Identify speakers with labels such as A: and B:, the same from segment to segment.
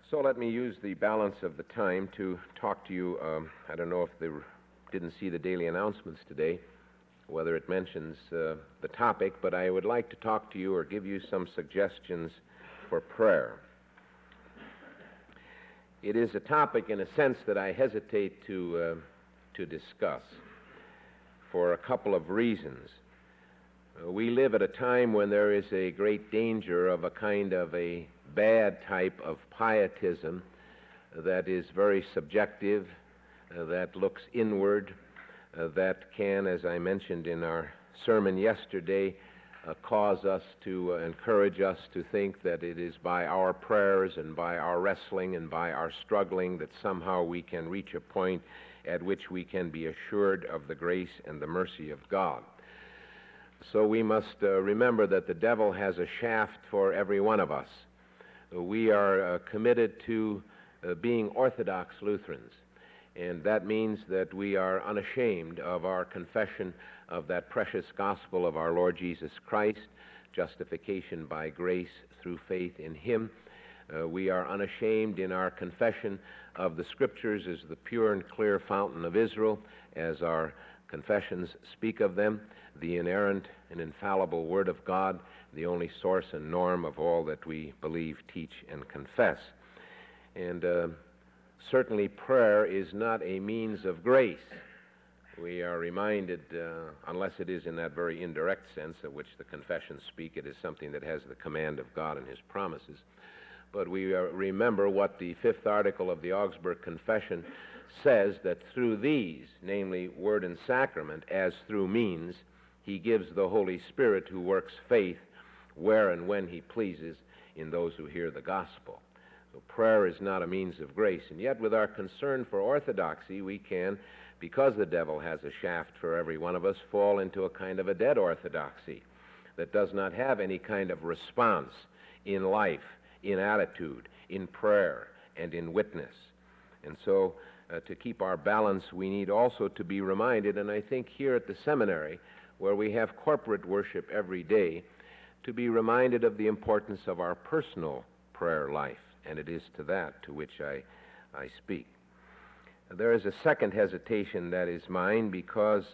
A: So let me use the balance of the time to talk to you. I don't know if they didn't see the daily announcements today, whether it mentions the topic, but I would like to talk to you or give you some suggestions for prayer. It is a topic, in a sense, that I hesitate to discuss for a couple of reasons. We live at a time when there is a great danger of a kind of a bad type of pietism that is very subjective, that looks inward, that can, as I mentioned in our sermon yesterday, cause us to encourage us to think that it is by our prayers and by our wrestling and by our struggling that somehow we can reach a point at which we can be assured of the grace and the mercy of God. So we must remember that the devil has a shaft for every one of us. We are committed to being Orthodox Lutherans, and that means that we are unashamed of our confession of that precious gospel of our Lord Jesus Christ, justification by grace through faith in Him. We are unashamed in our confession of the Scriptures as the pure and clear fountain of Israel, as our confessions speak of them, the inerrant and infallible Word of God, the only source and norm of all that we believe, teach, and confess. And certainly prayer is not a means of grace. We are reminded, unless it is in that very indirect sense of which the confessions speak, it is something that has the command of God and His promises. But we remember what the fifth article of the Augsburg Confession says, that through these, namely word and sacrament, as through means, He gives the Holy Spirit who works faith where and when He pleases in those who hear the gospel. So prayer is not a means of grace. And yet with our concern for orthodoxy, we can, because the devil has a shaft for every one of us, fall into a kind of a dead orthodoxy that does not have any kind of response in life, in attitude, in prayer, and in witness. And so to keep our balance, we need also to be reminded, and I think here at the seminary, where we have corporate worship every day, to be reminded of the importance of our personal prayer life, and it is to that to which I speak. There is a second hesitation that is mine, because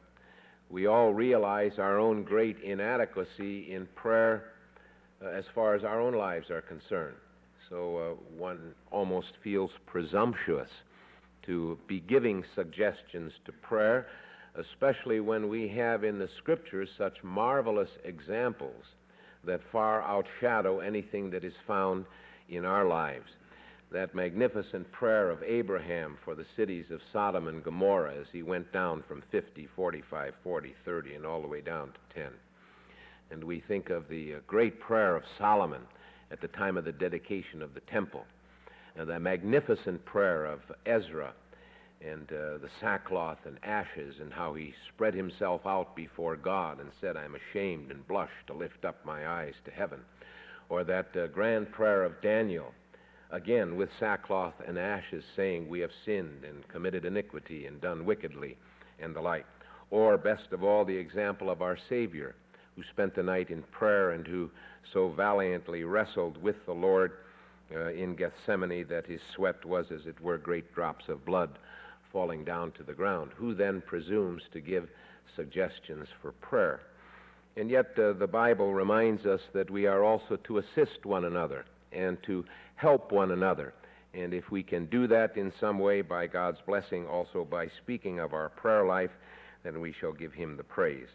A: we all realize our own great inadequacy in prayer as far as our own lives are concerned. So one almost feels presumptuous to be giving suggestions to prayer, especially when we have in the Scriptures such marvelous examples that far outshadow anything that is found in our lives. That magnificent prayer of Abraham for the cities of Sodom and Gomorrah as he went down from 50, 45, 40, 30, and all the way down to 10. And we think of the great prayer of Solomon at the time of the dedication of the temple, and the magnificent prayer of Ezra, and the sackcloth and ashes, and how he spread himself out before God and said, "I'm ashamed and blush to lift up my eyes to heaven." Or that grand prayer of Daniel, again with sackcloth and ashes, saying, "We have sinned and committed iniquity and done wickedly," and the like. Or, best of all, the example of our Savior, who spent the night in prayer and who so valiantly wrestled with the Lord in Gethsemane that his sweat was, as it were, great drops of blood falling down to the ground. Who then presumes to give suggestions for prayer? And yet the Bible reminds us that we are also to assist one another and to help one another. And if we can do that in some way, by God's blessing, also by speaking of our prayer life, then we shall give Him the praise.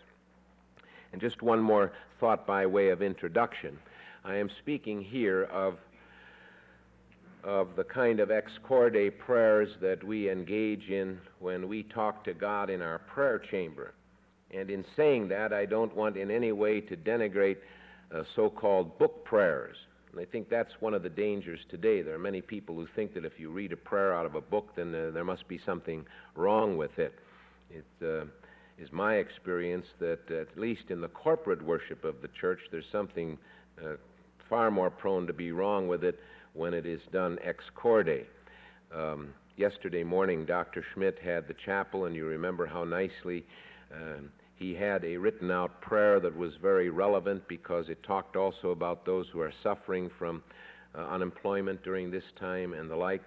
A: And just one more thought by way of introduction. I am speaking here of the kind of ex corde prayers that we engage in when we talk to God in our prayer chamber. And in saying that, I don't want in any way to denigrate so-called book prayers. And I think that's one of the dangers today. There are many people who think that if you read a prayer out of a book, then there must be something wrong with it. It is my experience that at least in the corporate worship of the church, there's something far more prone to be wrong with it when it is done ex corde. Yesterday morning, Dr. Schmidt had the chapel, and you remember how nicely he had a written-out prayer that was very relevant, because it talked also about those who are suffering from unemployment during this time and the like.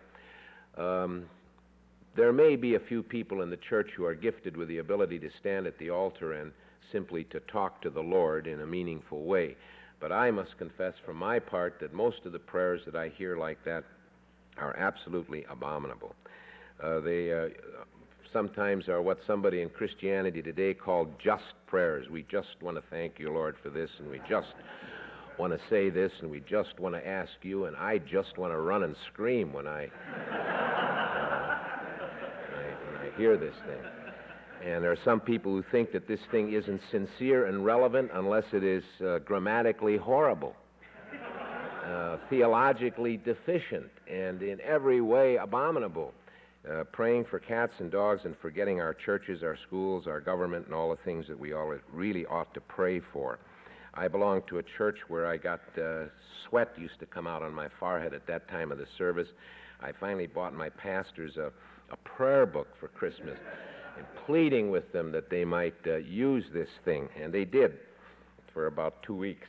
A: There may be a few people in the church who are gifted with the ability to stand at the altar and simply to talk to the Lord in a meaningful way. But I must confess for my part that most of the prayers that I hear like that are absolutely abominable. They sometimes are what somebody in Christianity today called just prayers. We just want to thank you, Lord, for this, and we just want to say this, and we just want to ask you, and I just want to run and scream when I hear this thing. And there are some people who think that this thing isn't sincere and relevant unless it is grammatically horrible, theologically deficient, and in every way abominable. Praying for cats and dogs and forgetting our churches, our schools, our government, and all the things that we all really ought to pray for. I belong to a church where I got sweat used to come out on my forehead at that time of the service. I finally bought my pastors a prayer book for Christmas and pleading with them that they might use this thing, and they did for about 2 weeks.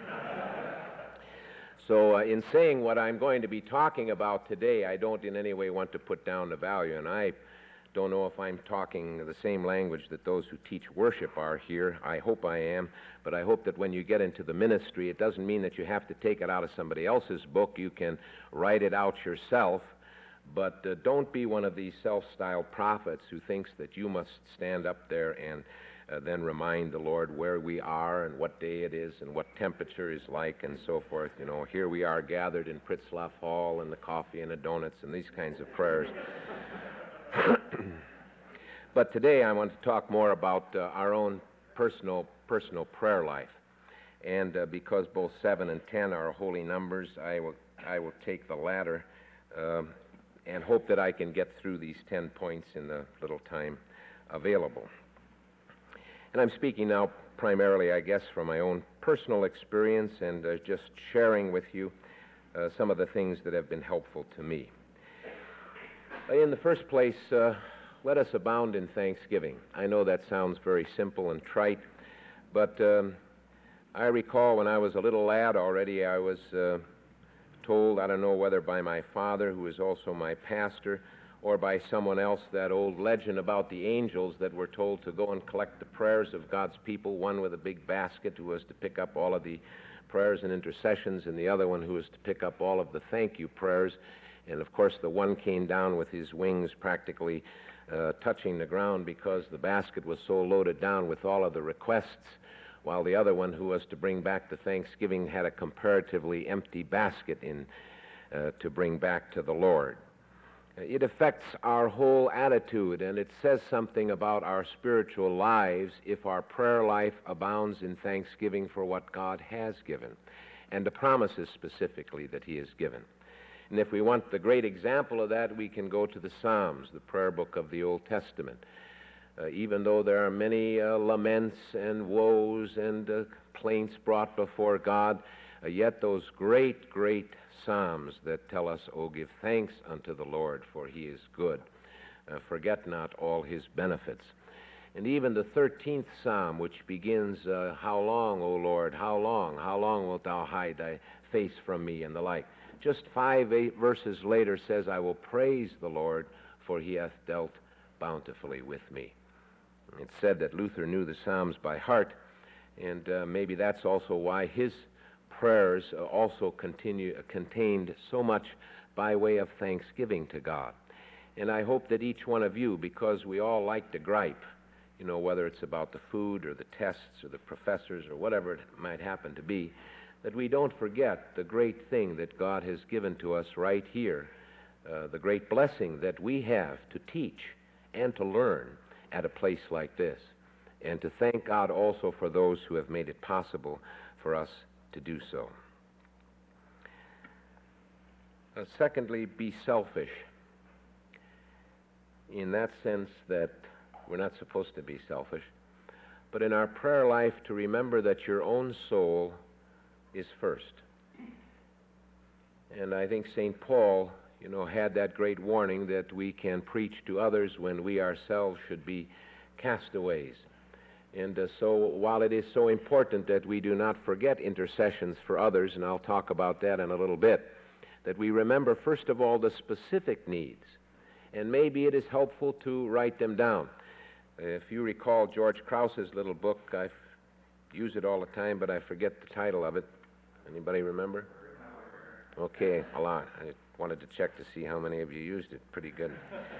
A: So in saying what I'm going to be talking about today, I don't in any way want to put down the value, and I don't know if I'm talking the same language that those who teach worship are here. I hope I am, but I hope that when you get into the ministry, it doesn't mean that you have to take it out of somebody else's book. You can write it out yourself, but don't be one of these self-styled prophets who thinks that you must stand up there and then remind the Lord where we are and what day it is and what temperature is like and so forth. You know, here we are gathered in Pritzlaff Hall and the coffee and the donuts and these kinds of prayers. But today I want to talk more about our own personal prayer life. And because both 7 and 10 are holy numbers, I will take the latter and hope that I can get through these 10 points in the little time available. And I'm speaking now primarily, I guess, from my own personal experience and just sharing with you some of the things that have been helpful to me. In the first place, let us abound in thanksgiving. I know that sounds very simple and trite, but I recall when I was a little lad already, I was told, I don't know whether by my father, who is also my pastor, or by someone else, that old legend about the angels that were told to go and collect the prayers of God's people, one with a big basket who was to pick up all of the prayers and intercessions, and the other one who was to pick up all of the thank you prayers. And of course the one came down with his wings practically touching the ground because the basket was so loaded down with all of the requests, while the other one, who was to bring back the thanksgiving, had a comparatively empty basket to bring back to the Lord. It affects our whole attitude, and it says something about our spiritual lives if our prayer life abounds in thanksgiving for what God has given, and the promises specifically that he has given. And if we want the great example of that, we can go to the Psalms, the prayer book of the Old Testament. Even though there are many laments and woes and complaints brought before God, yet those great Psalms that tell us, "Oh, give thanks unto the Lord, for he is good. Forget not all his benefits." And even the 13th Psalm, which begins, "How long, O Lord, how long wilt thou hide thy face from me," and the like. Just 8 verses later says, "I will praise the Lord, for he hath dealt bountifully with me." It's said that Luther knew the Psalms by heart, and maybe that's also why his prayers also contained so much by way of thanksgiving to God. And I hope that each one of you, because we all like to gripe, you know, whether it's about the food or the tests or the professors or whatever it might happen to be, that we don't forget the great thing that God has given to us right here, the great blessing that we have to teach and to learn at a place like this, and to thank God also for those who have made it possible for us to do so. Secondly, be selfish, in that sense that we're not supposed to be selfish, but in our prayer life to remember that your own soul is first. And I think St. Paul, you know, had that great warning that we can preach to others when we ourselves should be castaways. And so while it is so important that we do not forget intercessions for others, and I'll talk about that in a little bit, that we remember, first of all, the specific needs. And maybe it is helpful to write them down. If you recall George Krause's little book, I use it all the time, but I forget the title of it. Anybody remember? Okay, a lot. I wanted to check to see how many of you used it. Pretty good.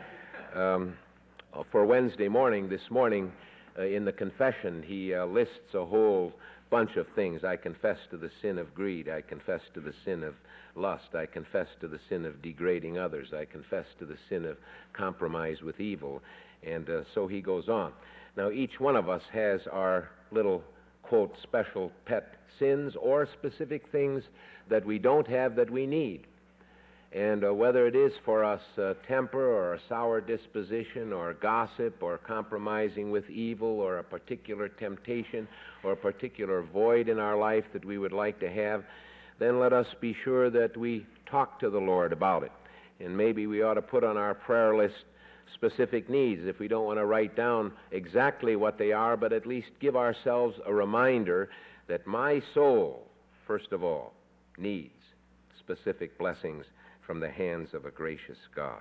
A: For Wednesday morning, this morning, in the confession, he lists a whole bunch of things. I confess to the sin of greed. I confess to the sin of lust. I confess to the sin of degrading others. I confess to the sin of compromise with evil. And so he goes on. Now, each one of us has our little, quote, special pet sins or specific things that we don't have that we need. And whether it is for us temper or a sour disposition or gossip or compromising with evil or a particular temptation or a particular void in our life that we would like to have, then let us be sure that we talk to the Lord about it. And maybe we ought to put on our prayer list specific needs if we don't want to write down exactly what they are, but at least give ourselves a reminder that my soul, first of all, needs specific blessings from the hands of a gracious God.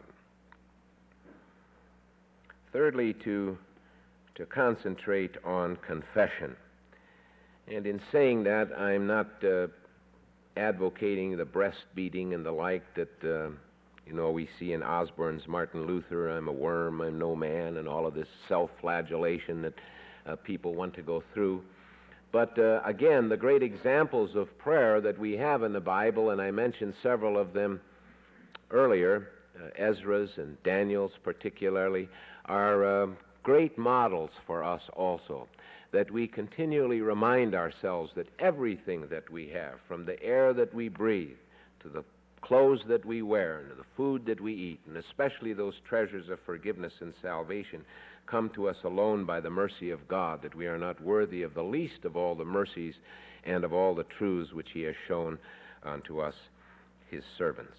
A: Thirdly, to concentrate on confession. And in saying that, I'm not advocating the breastbeating and the like that, we see in Osborne's Martin Luther, I'm a worm, I'm no man, and all of this self-flagellation that people want to go through. But again, the great examples of prayer that we have in the Bible, and I mentioned several of them earlier, Ezra's and Daniel's particularly, are great models for us also, that we continually remind ourselves that everything that we have, from the air that we breathe, to the clothes that we wear, and to the food that we eat, and especially those treasures of forgiveness and salvation, come to us alone by the mercy of God, that we are not worthy of the least of all the mercies and of all the truths which he has shown unto us, his servants.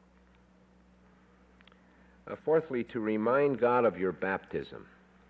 A: Fourthly, to remind God of your baptism.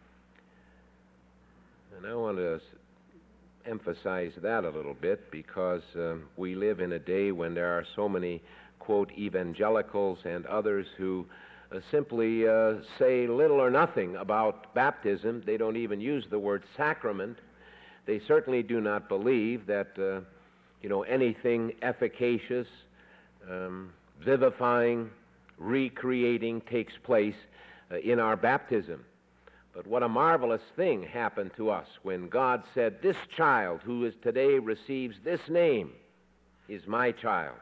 A: And I want to emphasize that a little bit because we live in a day when there are so many, quote, evangelicals and others who simply say little or nothing about baptism. They don't even use the word sacrament. They certainly do not believe that, anything efficacious, vivifying, recreating takes place in our baptism. But what a marvelous thing happened to us when God said, this child who is today receives this name is my child.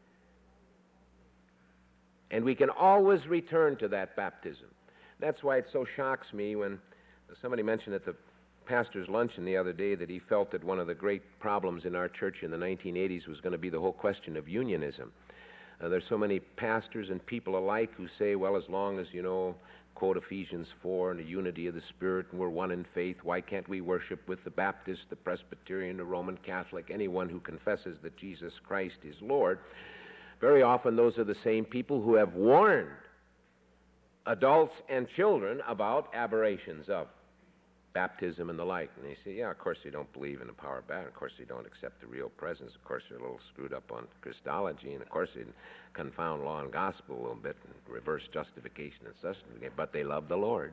A: And we can always return to that baptism. That's why it so shocks me when somebody mentioned at the pastor's luncheon the other day that he felt that one of the great problems in our church in the 1980s was going to be the whole question of unionism. There's so many pastors and people alike who say, well, as long as, quote Ephesians 4 and the unity of the Spirit and we're one in faith, why can't we worship with the Baptist, the Presbyterian, the Roman Catholic, anyone who confesses that Jesus Christ is Lord? Very often those are the same people who have warned adults and children about aberrations of baptism and the like. And they say, yeah, of course they don't believe in the power of baptism. Of course they don't accept the real presence. Of course they're a little screwed up on Christology. And of course they confound law and gospel a little bit and reverse justification and such. But they love the Lord,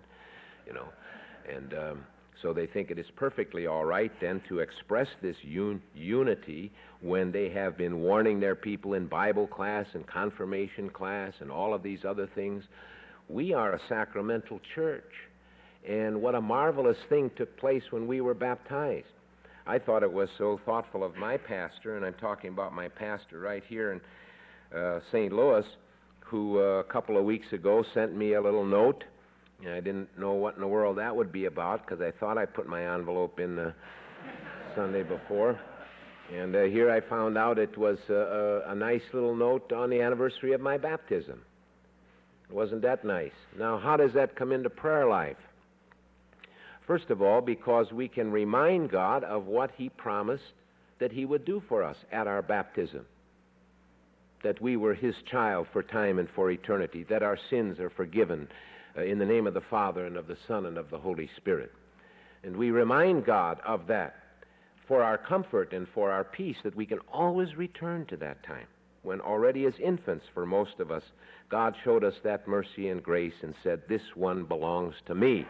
A: And so they think it is perfectly all right then to express this unity when they have been warning their people in Bible class and confirmation class and all of these other things. We are a sacramental church. And what a marvelous thing took place when we were baptized. I thought it was so thoughtful of my pastor, and I'm talking about my pastor right here in St. Louis, who a couple of weeks ago sent me a little note. I didn't know what in the world that would be about because I thought I put my envelope in the Sunday before. And here I found out it was a nice little note on the anniversary of my baptism. Wasn't that nice? Now, how does that come into prayer life? First of all, because we can remind God of what he promised that he would do for us at our baptism. That we were his child for time and for eternity. That our sins are forgiven in the name of the Father and of the Son and of the Holy Spirit. And we remind God of that for our comfort and for our peace, that we can always return to that time. when already as infants for most of us, God showed us that mercy and grace and said, "This one belongs to me.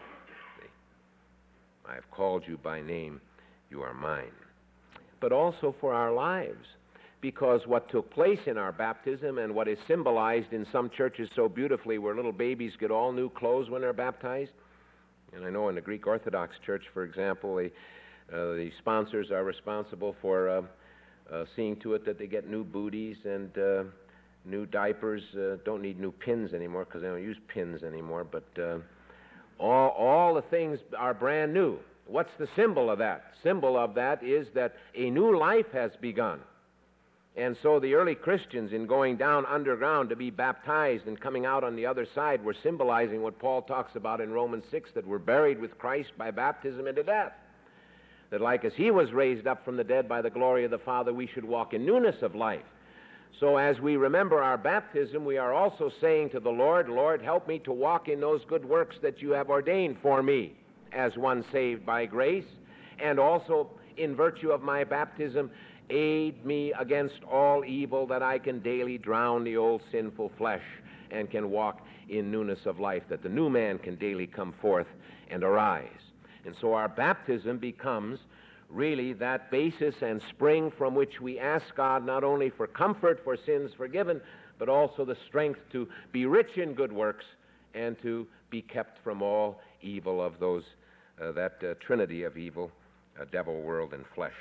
A: I have called you by name. You are mine." But also for our lives, because what took place in our baptism and what is symbolized in some churches so beautifully, where little babies get all new clothes when they're baptized. And I know in the Greek Orthodox Church, for example, the sponsors are responsible for seeing to it that they get new booties and new diapers. Don't need new pins anymore because they don't use pins anymore, but all the things are brand new. What's the symbol of that? Symbol of that is that a new life has begun. And so the early Christians, in going down underground to be baptized and coming out on the other side, were symbolizing what Paul talks about in Romans 6, that we're buried with Christ by baptism into death. That like as he was raised up from the dead by the glory of the Father, we should walk in newness of life. So as we remember our baptism, we are also saying to the Lord, "Lord, help me to walk in those good works that you have ordained for me as one saved by grace, and also in virtue of my baptism, aid me against all evil, that I can daily drown the old sinful flesh and can walk in newness of life, that the new man can daily come forth and arise." And so our baptism becomes really that basis and spring from which we ask God not only for comfort for sins forgiven, but also the strength to be rich in good works and to be kept from all evil of those, that trinity of evil, devil, world, and flesh.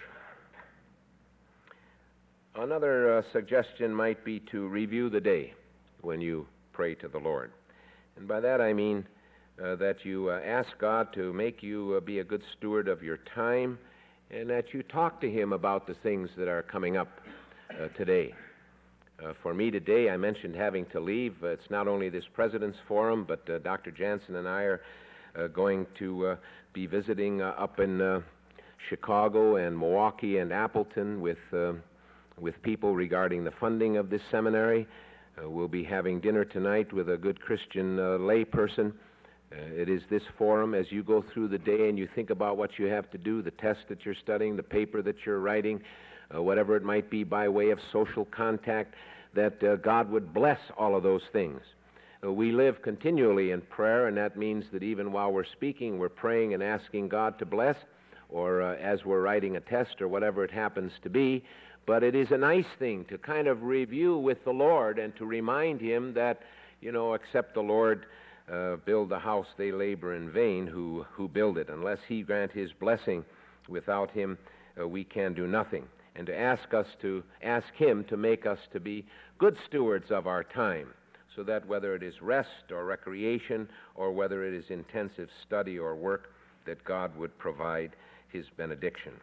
A: Another suggestion might be to review the day when you pray to the Lord. And by that I mean that you ask God to make you be a good steward of your time, and that you talk to him about the things that are coming up today. For me today, I mentioned having to leave. It's not only this President's Forum, but Dr. Jansen and I are going to be visiting up in Chicago and Milwaukee and Appleton with people regarding the funding of this seminary. We'll be having dinner tonight with a good Christian layperson. It is this forum, as you go through the day and you think about what you have to do, the test that you're studying, the paper that you're writing, whatever it might be by way of social contact, that God would bless all of those things. We live continually in prayer, and that means that even while we're speaking, we're praying and asking God to bless, or as we're writing a test or whatever it happens to be. But it is a nice thing to kind of review with the Lord and to remind him that, except the Lord build the house, they labor in vain who build it. Unless he grant his blessing, without him we can do nothing. And to ask him to make us to be good stewards of our time, so that whether it is rest or recreation or whether it is intensive study or work, that God would provide his benediction.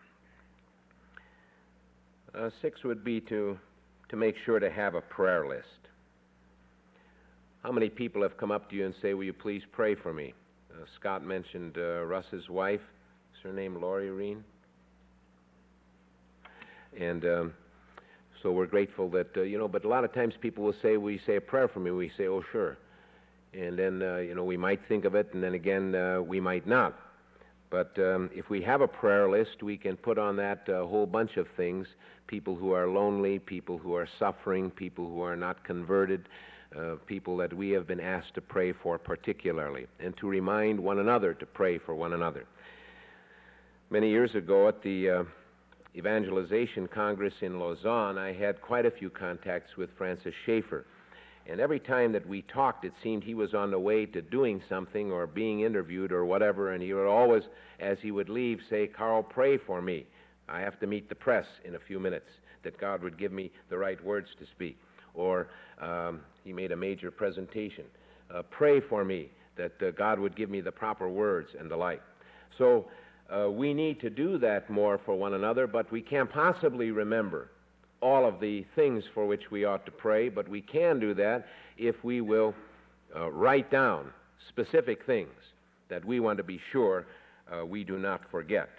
A: 6 would be to make sure to have a prayer list. How many people have come up to you and say, "Will you please pray for me?" Scott mentioned Russ's wife. Is her name Lori Reen? And so we're grateful that, but a lot of times people will say, "Will you say a prayer for me?" We say, "Oh, sure." And then, we might think of it, and then again, we might not. But if we have a prayer list, we can put on that a whole bunch of things: people who are lonely, people who are suffering, people who are not converted, people that we have been asked to pray for particularly, and to remind one another to pray for one another. Many years ago at the Evangelization Congress in Lausanne, I had quite a few contacts with Francis Schaeffer. And every time that we talked, it seemed he was on the way to doing something or being interviewed or whatever, and he would always, as he would leave, say, "Carl, pray for me. I have to meet the press in a few minutes, that God would give me the right words to speak." Or he made a major presentation. "Pray for me, that God would give me the proper words," and the like. So we need to do that more for one another, but we can't possibly remember all of the things for which we ought to pray, but we can do that if we will write down specific things that we want to be sure we do not forget.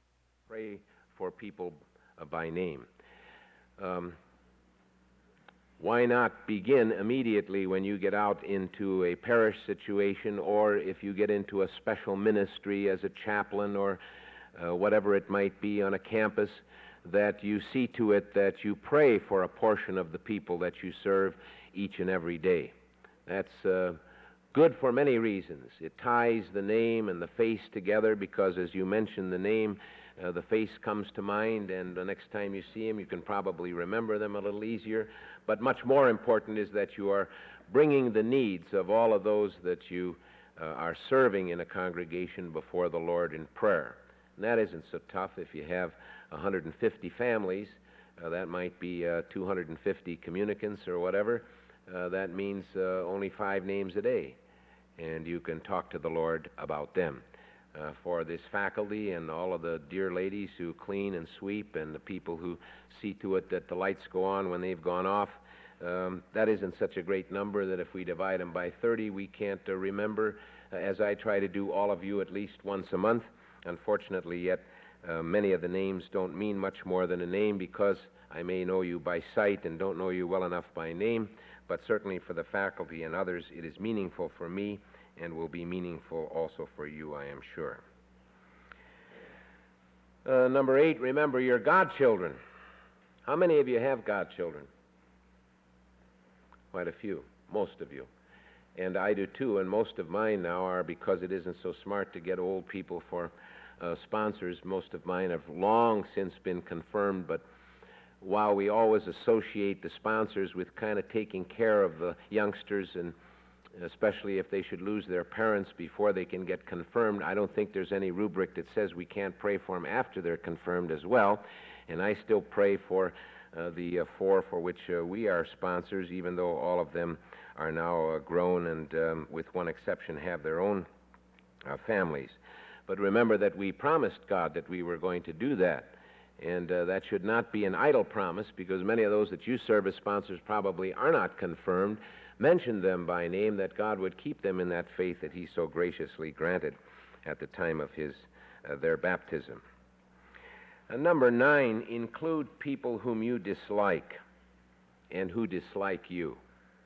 A: Pray for people by name. Why not begin immediately when you get out into a parish situation, or if you get into a special ministry as a chaplain or whatever it might be on a campus, that you see to it that you pray for a portion of the people that you serve each and every day. That's good for many reasons. It ties the name and the face together because, as you mention the name, the face comes to mind, and the next time you see him, you can probably remember them a little easier. But much more important is that you are bringing the needs of all of those that you are serving in a congregation before the Lord in prayer. And that isn't so tough. If you have 150 families, that might be 250 communicants or whatever. That means only 5 names a day, and you can talk to the Lord about them. For this faculty and all of the dear ladies who clean and sweep and the people who see to it that the lights go on when they've gone off, that isn't such a great number that if we divide them by 30, we can't remember, as I try to do, all of you at least once a month. Unfortunately, yet many of the names don't mean much more than a name because I may know you by sight and don't know you well enough by name, but certainly for the faculty and others, it is meaningful for me and will be meaningful also for you, I am sure. Number 8, remember your godchildren. How many of you have godchildren? Quite a few, most of you. And I do too, and most of mine now are, because it isn't so smart to get old people for sponsors, most of mine have long since been confirmed, but while we always associate the sponsors with kind of taking care of the youngsters, and especially if they should lose their parents before they can get confirmed, I don't think there's any rubric that says we can't pray for them after they're confirmed as well. And I still pray for the 4 for which we are sponsors, even though all of them are now grown and, with one exception, have their own families. But remember that we promised God that we were going to do that. And that should not be an idle promise, because many of those that you serve as sponsors probably are not confirmed. Mention them by name, that God would keep them in that faith that he so graciously granted at the time of their baptism. Number 9, include people whom you dislike and who dislike you.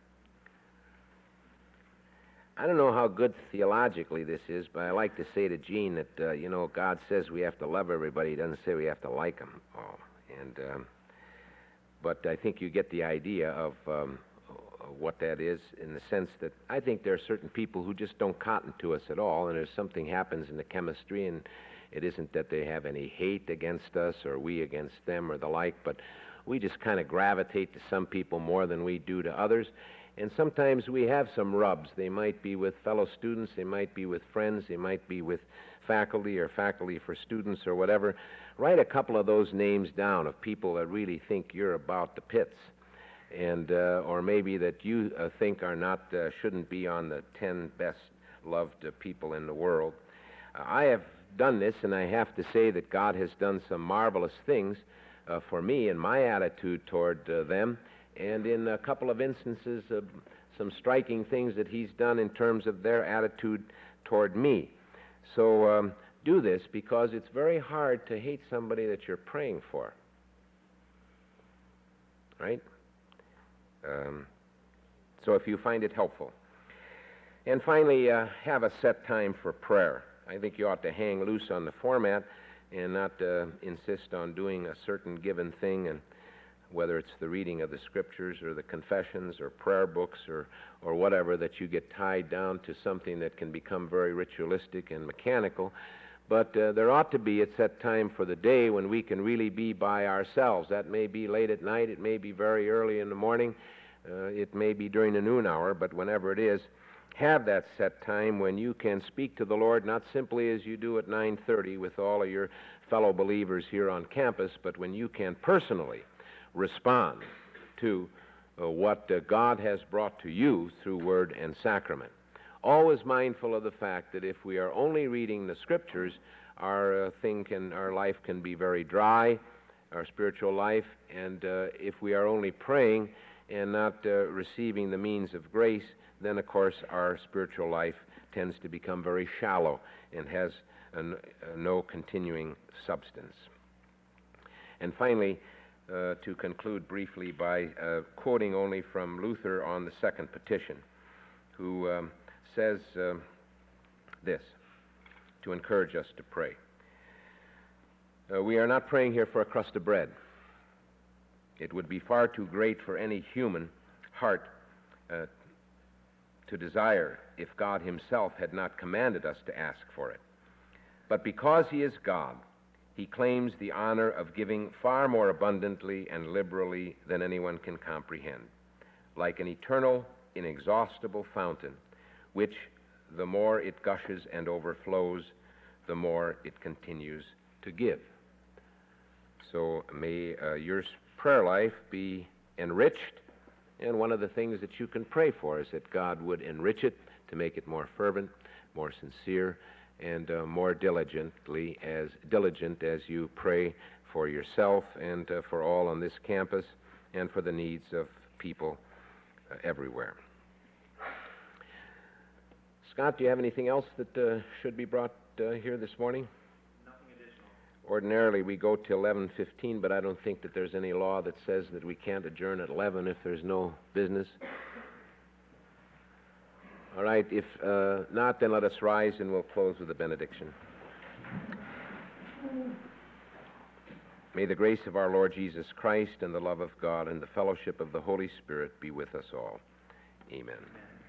A: I don't know how good theologically this is, but I like to say to Gene that, God says we have to love everybody. He doesn't say we have to like them all. But I think you get the idea of what that is, in the sense that I think there are certain people who just don't cotton to us at all, and if something happens in the chemistry, and it isn't that they have any hate against us or we against them or the like, but we just kind of gravitate to some people more than we do to others. And sometimes we have some rubs. They might be with fellow students, they might be with friends, they might be with faculty or faculty for students or whatever. Write a couple of those names down of people that really think you're about the pits, and or maybe that you think are not, shouldn't be on the 10 best loved people in the world. I have done this, and I have to say that God has done some marvelous things for me in my attitude toward them, and in a couple of instances, some striking things that he's done in terms of their attitude toward me. So do this, because it's very hard to hate somebody that you're praying for. Right? So if you find it helpful. And finally, have a set time for prayer. I think you ought to hang loose on the format and not insist on doing a certain given thing, and whether it's the reading of the scriptures or the confessions or prayer books or whatever, that you get tied down to something that can become very ritualistic and mechanical. But there ought to be a set time for the day when we can really be by ourselves. That may be late at night, it may be very early in the morning, it may be during the noon hour, but whenever it is, have that set time when you can speak to the Lord, not simply as you do at 9:30 with all of your fellow believers here on campus, but when you can personally respond to what God has brought to you through word and sacrament. Always mindful of the fact that if we are only reading the scriptures, our life can be very dry, our spiritual life, and if we are only praying and not receiving the means of grace, then of course our spiritual life tends to become very shallow and has no continuing substance. And finally, to conclude briefly by quoting only from Luther on the second petition, who says this to encourage us to pray. We are not praying here for a crust of bread. It would be far too great for any human heart to desire if God himself had not commanded us to ask for it. But because he is God, he claims the honor of giving far more abundantly and liberally than anyone can comprehend, like an eternal, inexhaustible fountain, which, the more it gushes and overflows, the more it continues to give. So may your prayer life be enriched, and one of the things that you can pray for is that God would enrich it to make it more fervent, more sincere, and more diligent as you pray for yourself and for all on this campus and for the needs of people everywhere. Scott, do you have anything else that should be brought here this morning?
B: Nothing additional.
A: Ordinarily, we go till 11:15, but I don't think that there's any law that says that we can't adjourn at 11 if there's no business. All right, if not, then let us rise and we'll close with a benediction. May the grace of our Lord Jesus Christ and the love of God and the fellowship of the Holy Spirit be with us all. Amen.